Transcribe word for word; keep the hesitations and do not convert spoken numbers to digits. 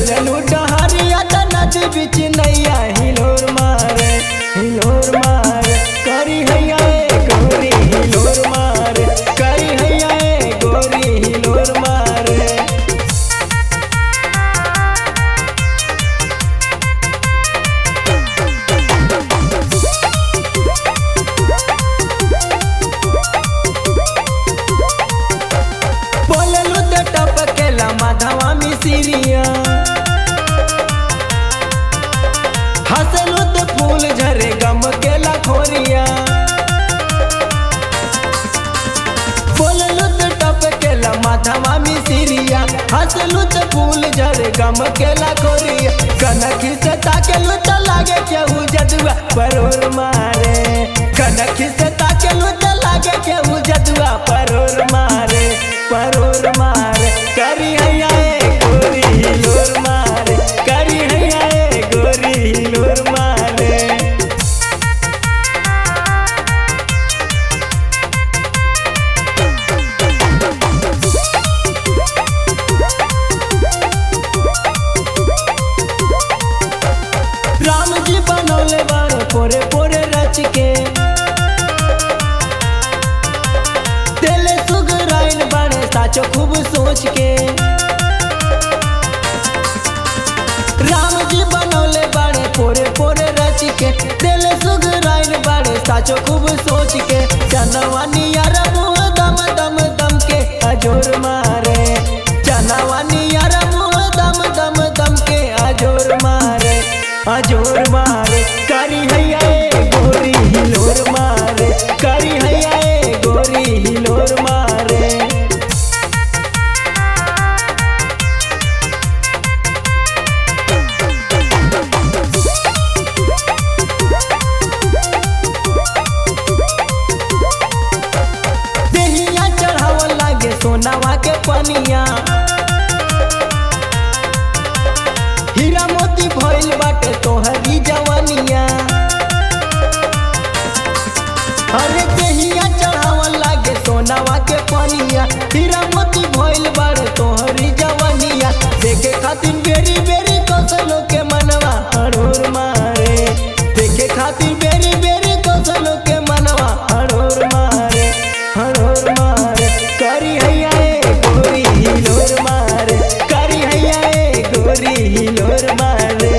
चललू डहरिया त नदी बीच नैया हिलोर मारे हिलोर मारे करी हैया ए गोरी हिलोर मारे करी हैया ए गोरी हिलोर मारे। बोललू त टपकेला माधवा मिसिरिया हंसलू त फूल झरे गम केला खोरिया। बोललू त टपकेला माधवा मिसिरिया हंसलू त फूल झरे गम केला खोरिया। कनखी से ताकेलू त लागे केहू जदुआ परोर मारे कनखी से ताकेलू त लागे केहू जदुआ परोर मारे परोर मारे करी हैया ए गोरी हिलोर मारे करी हैया ए गोरी हिलोर मारे। राम जी बनौले बारे पोरे पोरे रच के तेले सुगराइन बारे साचो खूब सोच के। राम जी बनौले बारे पोरे पोरे रच के तेले सुगराइन बारे साचो खूब सोच के। जनवानी यार मुँह दम दम दम के अजोर मारे जनवानी यार मुँह दम दम दम के अजोर मारे अजोर मारे करी हैया ए गोरी हिलोर मारे करी हैया ए गोरी हिलोर मारे। देहिया चढ़ाव लागे सोनावा के पनिया हीरा मोती भइल बाटे तोहरी जवानिया। अरे देहिया चढ़ाव लागे सोनावा के पनिया हीरा मोती भइल बाटे तोहरी जवानिया। देखे खातिर बेरी बेरी कौशलों के मनवा हरोर मारे देखे खातिर बेरी बेरी कौशलों के मनवा हरोर मारे हरोर मारे करी हैया ए गोरी हिलोर मारे करी हैया ए गोरी हिलोर मारे।